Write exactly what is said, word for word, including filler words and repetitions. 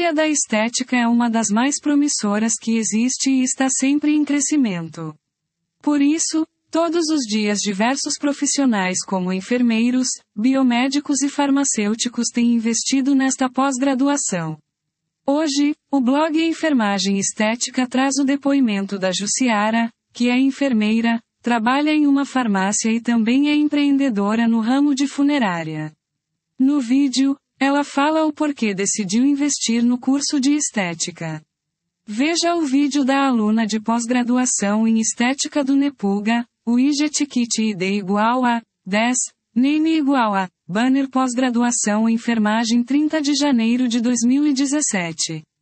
área da estética é uma das mais promissoras que existe e está sempre em crescimento. Por isso, todos os dias diversos profissionais como enfermeiros, biomédicos e farmacêuticos têm investido nesta pós-graduação. Hoje, o blog Enfermagem Estética traz o depoimento da Jussiara, que é enfermeira, trabalha em uma farmácia e também é empreendedora no ramo de funerária. No vídeo, ela fala o porquê decidiu investir no curso de estética. Veja o vídeo da aluna de pós-graduação em estética do Nepuga, o Widget Kit I D igual a dez, name igual a banner pós-graduação em enfermagem trinta de janeiro de dois mil e dezessete.